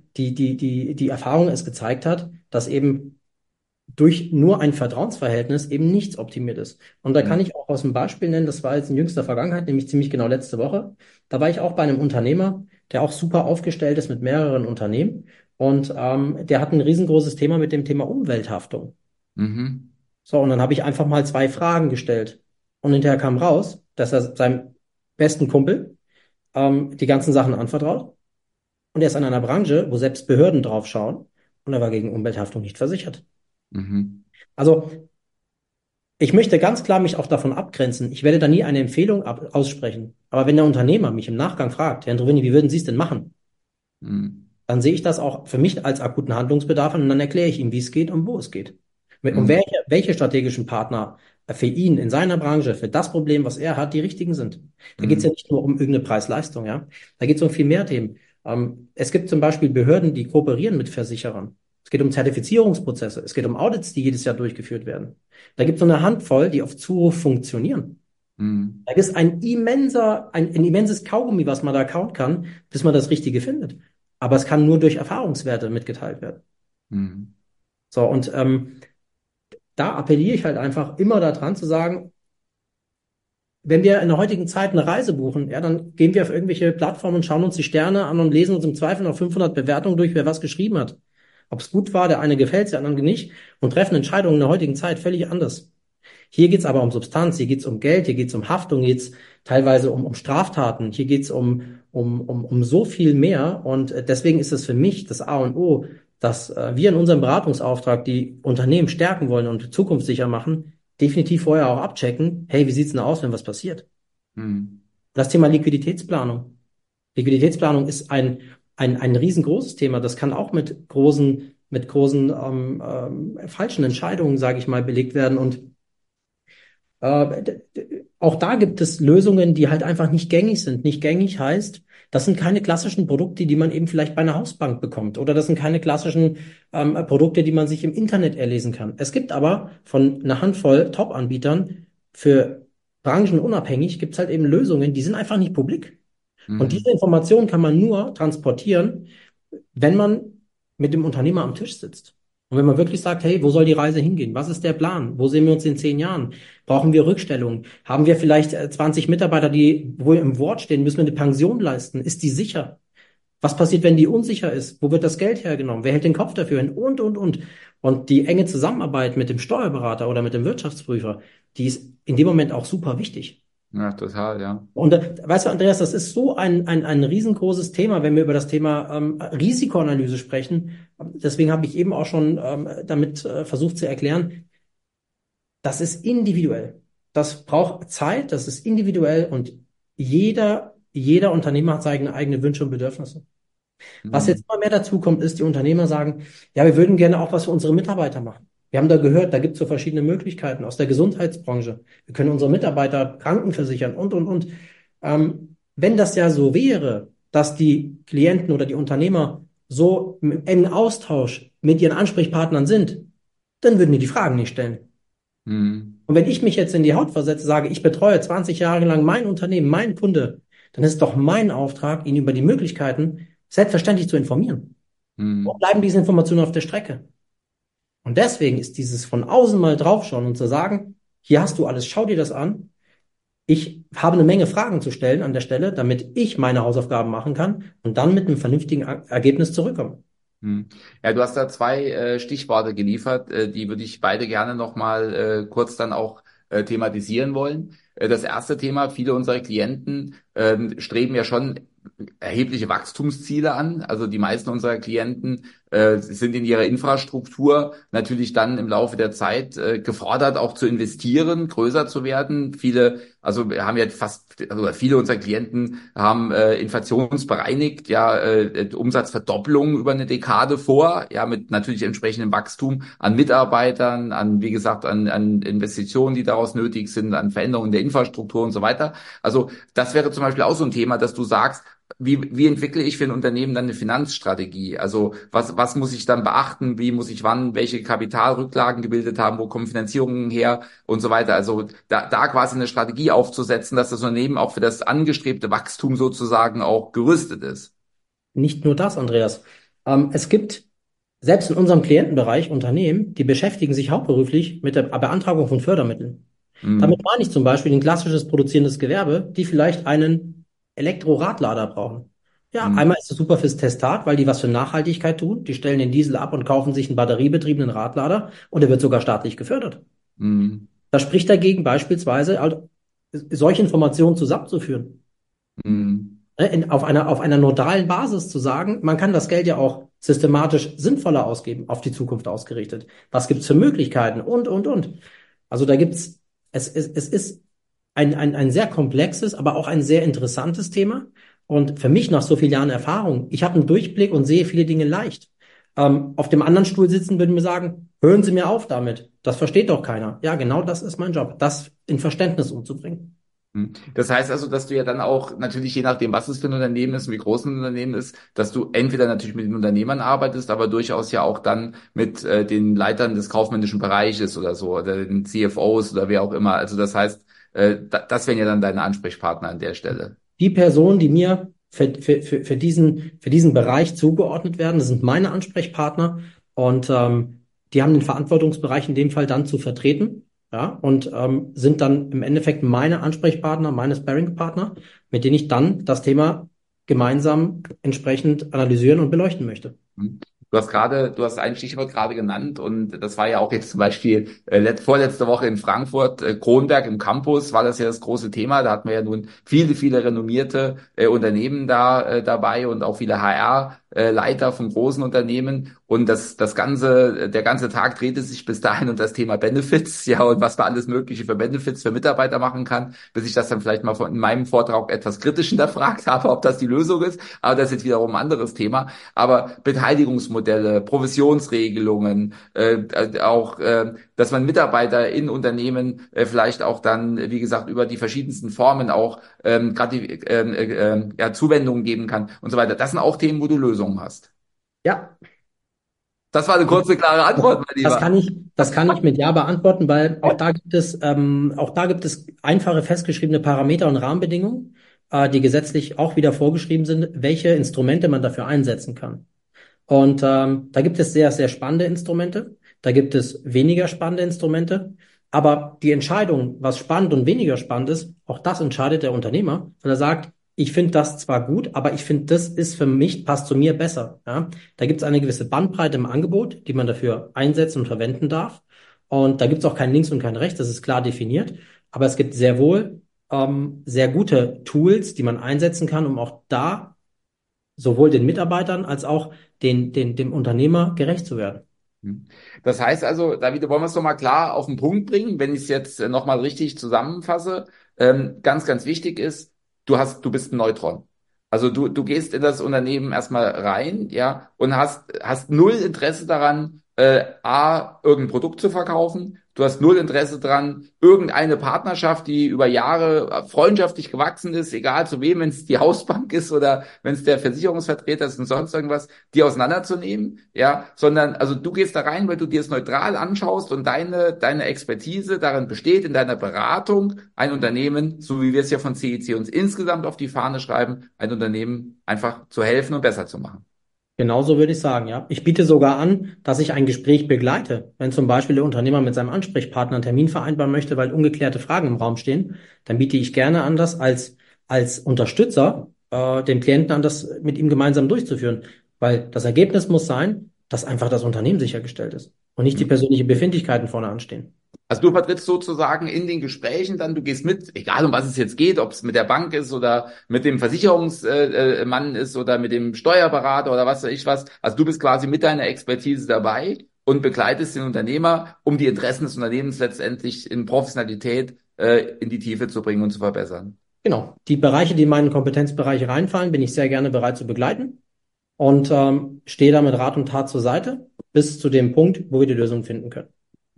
Speaker 3: die Erfahrung es gezeigt hat, dass eben durch nur ein Vertrauensverhältnis eben nichts optimiert ist. Und da kann ich auch aus einem Beispiel nennen, das war jetzt in jüngster Vergangenheit, nämlich ziemlich genau letzte Woche. Da war ich auch bei einem Unternehmer, der auch super aufgestellt ist mit mehreren Unternehmen. Und der hat ein riesengroßes Thema mit dem Thema Umwelthaftung.
Speaker 1: Mhm.
Speaker 3: So, und dann habe ich einfach mal 2 Fragen gestellt. Und hinterher kam raus, dass er seinem besten Kumpel die ganzen Sachen anvertraut. Und er ist an einer Branche, wo selbst Behörden drauf schauen. Und er war gegen Umwelthaftung nicht versichert.
Speaker 1: Mhm.
Speaker 3: Also ich möchte ganz klar mich auch davon abgrenzen. Ich werde da nie eine Empfehlung aussprechen. Aber wenn der Unternehmer mich im Nachgang fragt, Herr Androvini, wie würden Sie es denn machen?
Speaker 1: Mhm.
Speaker 3: Dann sehe ich das auch für mich als akuten Handlungsbedarf an und dann erkläre ich ihm, wie es geht und wo es geht. Und
Speaker 1: Mhm.
Speaker 3: welche strategischen Partner für ihn in seiner Branche, für das Problem, was er hat, die richtigen sind. Da geht es ja
Speaker 1: Mhm.
Speaker 3: nicht nur um irgendeine Preis-Leistung, ja. Da geht es um viel mehr Themen. Es gibt zum Beispiel Behörden, die kooperieren mit Versicherern. Es geht um Zertifizierungsprozesse. Es geht um Audits, die jedes Jahr durchgeführt werden. Da gibt es so eine Handvoll, die auf Zuruf funktionieren.
Speaker 1: Mhm.
Speaker 3: Da ist ein immenses Kaugummi, was man da kauen kann, bis man das Richtige findet. Aber es kann nur durch Erfahrungswerte mitgeteilt werden.
Speaker 1: Mhm.
Speaker 3: So, und da appelliere ich halt einfach immer daran zu sagen, wenn wir in der heutigen Zeit eine Reise buchen, ja, dann gehen wir auf irgendwelche Plattformen und schauen uns die Sterne an und lesen uns im Zweifel noch 500 Bewertungen durch, wer was geschrieben hat. Ob es gut war, der eine gefällt, der andere nicht und treffen Entscheidungen in der heutigen Zeit völlig anders. Hier geht's aber um Substanz, hier geht's um Geld, hier geht's um Haftung, hier geht's teilweise um Straftaten, hier geht's um so viel mehr und deswegen ist es für mich das A und O, dass wir in unserem Beratungsauftrag die Unternehmen stärken wollen und zukunftssicher machen, definitiv vorher auch abchecken, hey, wie sieht's denn aus, wenn was passiert?
Speaker 1: Mhm.
Speaker 3: Das Thema Liquiditätsplanung. Liquiditätsplanung ist ein riesengroßes Thema. Das kann auch mit großen falschen Entscheidungen, sage ich mal, belegt werden. Und auch da gibt es Lösungen, die halt einfach nicht gängig sind. Nicht gängig heißt, das sind keine klassischen Produkte, die man eben vielleicht bei einer Hausbank bekommt. Oder das sind keine klassischen Produkte, die man sich im Internet erlesen kann. Es gibt aber von einer Handvoll Top-Anbietern für branchenunabhängig gibt es halt eben Lösungen, die sind einfach nicht publik. Und diese
Speaker 1: Mhm.
Speaker 3: Information kann man nur transportieren, wenn man mit dem Unternehmer am Tisch sitzt. Und wenn man wirklich sagt, hey, wo soll die Reise hingehen? Was ist der Plan? Wo sehen wir uns in 10 Jahren? Brauchen wir Rückstellungen? Haben wir vielleicht 20 Mitarbeiter, die wohl im Wort stehen? Müssen wir eine Pension leisten? Ist die sicher? Was passiert, wenn die unsicher ist? Wo wird das Geld hergenommen? Wer hält den Kopf dafür hin? Und. Und die enge Zusammenarbeit mit dem Steuerberater oder mit dem Wirtschaftsprüfer, die ist in dem Moment auch super wichtig.
Speaker 1: Ja, total, ja.
Speaker 3: Und weißt du, Andreas, das ist so ein riesengroßes Thema, wenn wir über das Thema Risikoanalyse sprechen. Deswegen habe ich eben auch schon damit versucht zu erklären, das ist individuell. Das braucht Zeit, das ist individuell und jeder Unternehmer hat seine eigenen Wünsche und Bedürfnisse. Was
Speaker 1: Mhm.
Speaker 3: jetzt immer mehr dazu kommt, ist, die Unternehmer sagen, ja, wir würden gerne auch was für unsere Mitarbeiter machen. Wir haben da gehört, da gibt es so verschiedene Möglichkeiten aus der Gesundheitsbranche. Wir können unsere Mitarbeiter krankenversichern und. Wenn das ja so wäre, dass die Klienten oder die Unternehmer so im engen Austausch mit ihren Ansprechpartnern sind, dann würden die Fragen nicht stellen.
Speaker 1: Mhm.
Speaker 3: Und wenn ich mich jetzt in die Haut versetze, sage, ich betreue 20 Jahre lang mein Unternehmen, meinen Kunde, dann ist es doch mein Auftrag, ihn über die Möglichkeiten selbstverständlich zu informieren. Wo
Speaker 1: Mhm.
Speaker 3: bleiben diese Informationen auf der Strecke? Und deswegen ist dieses von außen mal draufschauen und zu sagen, hier hast du alles, schau dir das an. Ich habe eine Menge Fragen zu stellen an der Stelle, damit ich meine Hausaufgaben machen kann und dann mit einem vernünftigen Ergebnis zurückkomme.
Speaker 1: Hm. Ja, du hast da zwei Stichworte geliefert, die würde ich beide gerne nochmal kurz dann auch thematisieren wollen. Das erste Thema, viele unserer Klienten streben ja schon erhebliche Wachstumsziele an. Also die meisten unserer Klienten sind in ihrer Infrastruktur natürlich dann im Laufe der Zeit gefordert, auch zu investieren, größer zu werden. Also wir haben ja also viele unserer Klienten haben inflationsbereinigt, ja, Umsatzverdopplung über eine Dekade vor, ja, mit natürlich entsprechendem Wachstum an Mitarbeitern, wie gesagt, an Investitionen, die daraus nötig sind, an Veränderungen der Infrastruktur und so weiter. Also das wäre zum Beispiel auch so ein Thema, dass du sagst, wie entwickle ich für ein Unternehmen dann eine Finanzstrategie? Also was muss ich dann beachten? Wie muss ich wann welche Kapitalrücklagen gebildet haben? Wo kommen Finanzierungen her und so weiter? Also da quasi eine Strategie aufzusetzen, dass das Unternehmen auch für das angestrebte Wachstum sozusagen auch gerüstet ist.
Speaker 3: Nicht nur das, Andreas. Es gibt selbst in unserem Klientenbereich Unternehmen, die beschäftigen sich hauptberuflich mit der Beantragung von Fördermitteln. Damit
Speaker 1: Mhm.
Speaker 3: meine ich zum Beispiel ein klassisches produzierendes Gewerbe, die vielleicht einen Elektroradlader brauchen. Ja,
Speaker 1: Mhm.
Speaker 3: einmal ist es super fürs Testat, weil die was für Nachhaltigkeit tun. Die stellen den Diesel ab und kaufen sich einen batteriebetriebenen Radlader und der wird sogar staatlich gefördert.
Speaker 1: Mhm.
Speaker 3: Das spricht dagegen beispielsweise, halt, solche Informationen zusammenzuführen.
Speaker 1: Mhm.
Speaker 3: Auf einer nodalen Basis zu sagen, man kann das Geld ja auch systematisch sinnvoller ausgeben, auf die Zukunft ausgerichtet. Was gibt's für Möglichkeiten und. Also da gibt's, es ist ein sehr komplexes, aber auch ein sehr interessantes Thema. Und für mich nach so vielen Jahren Erfahrung, ich habe einen Durchblick und sehe viele Dinge leicht. Auf dem anderen Stuhl sitzen würden mir sagen, hören Sie mir auf damit. Das versteht doch keiner. Ja, genau das ist mein Job, das in Verständnis umzubringen.
Speaker 1: Mhm. Das heißt also, dass du ja dann auch natürlich, je nachdem, was es für ein Unternehmen ist und wie groß ein Unternehmen ist, dass du entweder natürlich mit den Unternehmern arbeitest, aber durchaus ja auch dann mit den Leitern des kaufmännischen Bereiches oder so, oder den CFOs oder wer auch immer. Also das heißt, das wären ja dann deine Ansprechpartner an der Stelle.
Speaker 3: Die Personen, die mir für diesen Bereich zugeordnet werden, das sind meine Ansprechpartner und die haben den Verantwortungsbereich in dem Fall dann zu vertreten, ja, und sind dann im Endeffekt meine Ansprechpartner, meine Sparringpartner, mit denen ich dann das Thema gemeinsam entsprechend analysieren und beleuchten möchte.
Speaker 1: Hm. Du hast ein Stichwort gerade genannt und das war ja auch jetzt zum Beispiel vorletzte Woche in Frankfurt, Kronberg im Campus, war das ja das große Thema. Da hatten wir ja nun viele renommierte Unternehmen dabei und auch viele HR-Leiter von großen Unternehmen. Und der ganze Tag drehte sich bis dahin um das Thema Benefits, ja, und was man alles Mögliche für Benefits für Mitarbeiter machen kann, bis ich das dann vielleicht mal in meinem Vortrag etwas kritisch hinterfragt habe, ob das die Lösung ist. Aber das ist jetzt wiederum ein anderes Thema. Aber Beteiligungsmodelle, Provisionsregelungen, dass man Mitarbeiter in Unternehmen vielleicht auch dann, wie gesagt, über die verschiedensten Formen auch ja, Zuwendungen geben kann und so weiter. Das sind auch Themen, wo du Lösungen hast.
Speaker 3: Ja,
Speaker 1: Das war eine kurze, klare Antwort, mein
Speaker 3: das
Speaker 1: Lieber.
Speaker 3: das kann ich mit Ja beantworten, weil auch da gibt es einfache festgeschriebene Parameter und Rahmenbedingungen, die gesetzlich auch wieder vorgeschrieben sind, welche Instrumente man dafür einsetzen kann. Und da gibt es sehr, sehr spannende Instrumente, da gibt es weniger spannende Instrumente, aber die Entscheidung, was spannend und weniger spannend ist, auch das entscheidet der Unternehmer, weil er sagt, ich finde das zwar gut, aber ich finde, das ist für mich, passt zu mir besser. Ja? Da gibt es eine gewisse Bandbreite im Angebot, die man dafür einsetzen und verwenden darf. Und da gibt es auch kein Links und kein Rechts, das ist klar definiert. Aber es gibt sehr wohl sehr gute Tools, die man einsetzen kann, um auch da sowohl den Mitarbeitern als auch dem Unternehmer gerecht zu werden.
Speaker 1: Hm. Das heißt also, David, wollen wir es doch mal klar auf den Punkt bringen, wenn ich es jetzt nochmal richtig zusammenfasse. Ganz wichtig ist, du bist ein Neutron. Also du gehst in das Unternehmen erstmal rein, ja, und hast null Interesse daran, irgendein Produkt zu verkaufen. Du hast null Interesse daran, irgendeine Partnerschaft, die über Jahre freundschaftlich gewachsen ist, egal zu wem, wenn es die Hausbank ist oder wenn es der Versicherungsvertreter ist und sonst irgendwas, die auseinanderzunehmen, ja, sondern also du gehst da rein, weil du dir es neutral anschaust und deine Expertise darin besteht, in deiner Beratung ein Unternehmen, so wie wir es ja von CEC uns insgesamt auf die Fahne schreiben, ein Unternehmen einfach zu helfen und besser zu machen.
Speaker 3: Genauso würde ich sagen, ja. Ich biete sogar an, dass ich ein Gespräch begleite. Wenn zum Beispiel der Unternehmer mit seinem Ansprechpartner einen Termin vereinbaren möchte, weil ungeklärte Fragen im Raum stehen, dann biete ich gerne an, das als Unterstützer dem Klienten an, das mit ihm gemeinsam durchzuführen. weil das Ergebnis muss sein, dass einfach das Unternehmen sichergestellt ist und nicht die persönlichen Befindlichkeiten vorne anstehen.
Speaker 1: Also du vertrittst sozusagen in den Gesprächen dann, du gehst mit, egal um was es jetzt geht, ob es mit der Bank ist oder mit dem Versicherungsmann ist oder mit dem Steuerberater oder was weiß ich was. Also du bist quasi mit deiner Expertise dabei und begleitest den Unternehmer, um die Interessen des Unternehmens letztendlich in Professionalität in die Tiefe zu bringen und zu verbessern.
Speaker 3: Genau. Die Bereiche, die in meinen Kompetenzbereich reinfallen, bin ich sehr gerne bereit zu begleiten und stehe da mit Rat und Tat zur Seite bis zu dem Punkt, wo wir die Lösung finden können.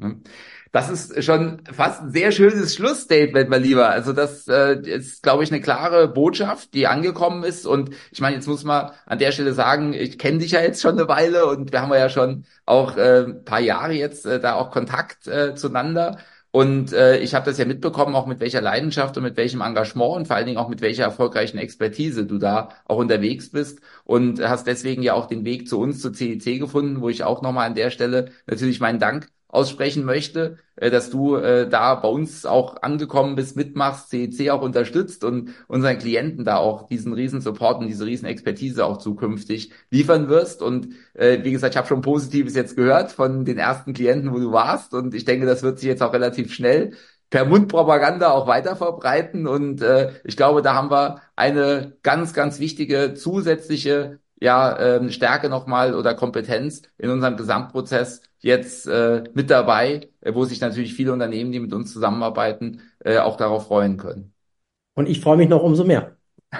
Speaker 1: Das ist schon fast ein sehr schönes Schlussstatement, mein Lieber. Also das ist, glaube ich, eine klare Botschaft, die angekommen ist. Und ich meine, jetzt muss man an der Stelle sagen, ich kenne dich ja jetzt schon eine Weile und wir haben ja schon auch ein paar Jahre jetzt da auch Kontakt zueinander. Und ich habe das ja mitbekommen, auch mit welcher Leidenschaft und mit welchem Engagement und vor allen Dingen auch mit welcher erfolgreichen Expertise du da auch unterwegs bist und hast deswegen ja auch den Weg zu uns, zu CEC gefunden, wo ich auch nochmal an der Stelle natürlich meinen Dank aussprechen möchte, dass du da bei uns auch angekommen bist, mitmachst, CEC auch unterstützt und unseren Klienten da auch diesen riesen Support und diese riesen Expertise auch zukünftig liefern wirst. Und wie gesagt, ich habe schon Positives jetzt gehört von den ersten Klienten, wo du warst. Und ich denke, das wird sich jetzt auch relativ schnell per Mundpropaganda auch weiter verbreiten. Und ich glaube, da haben wir eine ganz, ganz wichtige zusätzliche Stärke nochmal oder Kompetenz in unserem Gesamtprozess jetzt mit dabei, wo sich natürlich viele Unternehmen, die mit uns zusammenarbeiten, auch darauf freuen können.
Speaker 3: Und ich freue mich noch umso mehr.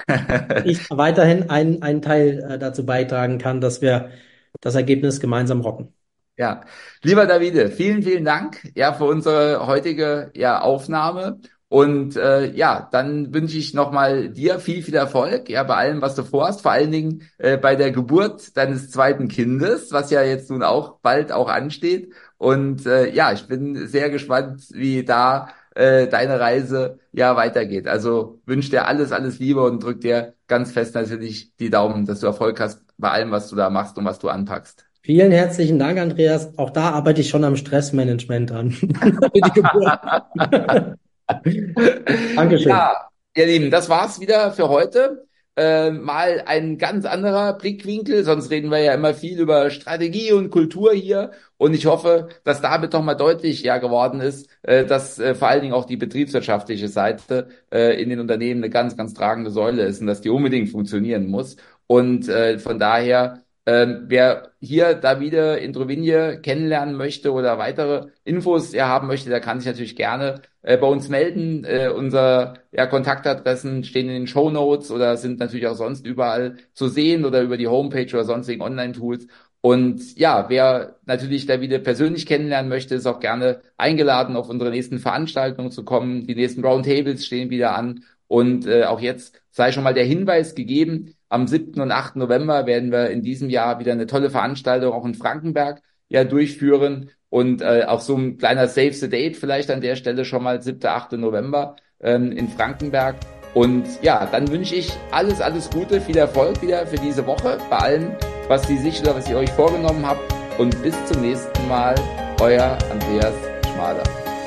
Speaker 3: Ich weiterhin einen Teil dazu beitragen kann, dass wir das Ergebnis gemeinsam rocken.
Speaker 1: Ja, lieber Davide, vielen, vielen Dank für unsere heutige Aufnahme. Und dann wünsche ich nochmal dir viel, viel Erfolg, bei allem, was du vorhast, vor allen Dingen bei der Geburt deines zweiten Kindes, was ja jetzt nun auch bald auch ansteht. Und ich bin sehr gespannt, wie da deine Reise weitergeht. Also wünsche dir alles, alles Liebe und drück dir ganz fest natürlich die Daumen, dass du Erfolg hast bei allem, was du da machst und was du anpackst.
Speaker 3: Vielen herzlichen Dank, Andreas. Auch da arbeite ich schon am Stressmanagement an. Für die Geburt. Dankeschön.
Speaker 1: Ja, ihr Lieben, das war's wieder für heute. Mal ein ganz anderer Blickwinkel, sonst reden wir ja immer viel über Strategie und Kultur hier. Und ich hoffe, dass damit doch mal deutlich geworden ist, dass vor allen Dingen auch die betriebswirtschaftliche Seite in den Unternehmen eine ganz, ganz tragende Säule ist und dass die unbedingt funktionieren muss. Und von daher, wer hier Davide Introvigne kennenlernen möchte oder weitere Infos haben möchte, der kann sich natürlich gerne bei uns melden. Unsere Kontaktadressen stehen in den Shownotes oder sind natürlich auch sonst überall zu sehen oder über die Homepage oder sonstigen Online-Tools. Und wer natürlich Davide persönlich kennenlernen möchte, ist auch gerne eingeladen, auf unsere nächsten Veranstaltungen zu kommen. Die nächsten Roundtables stehen wieder an. Und auch jetzt sei schon mal der Hinweis gegeben, am 7. und 8. November werden wir in diesem Jahr wieder eine tolle Veranstaltung auch in Frankenberg durchführen. Und auch so ein kleiner Save the Date vielleicht an der Stelle schon mal 7. 8. November in Frankenberg. Und dann wünsche ich alles, alles Gute, viel Erfolg wieder für diese Woche bei allem, was Sie sich oder was ihr euch vorgenommen habt. Und bis zum nächsten Mal, euer Andreas Schmaler.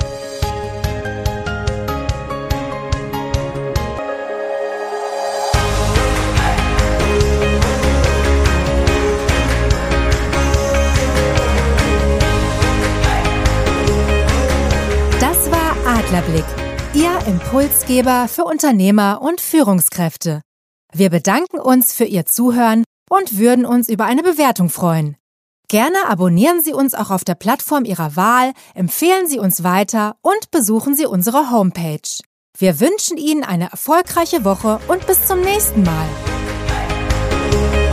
Speaker 2: Adlerblick, Ihr Impulsgeber für Unternehmer und Führungskräfte. Wir bedanken uns für Ihr Zuhören und würden uns über eine Bewertung freuen. Gerne abonnieren Sie uns auch auf der Plattform Ihrer Wahl, empfehlen Sie uns weiter und besuchen Sie unsere Homepage. Wir wünschen Ihnen eine erfolgreiche Woche und bis zum nächsten Mal.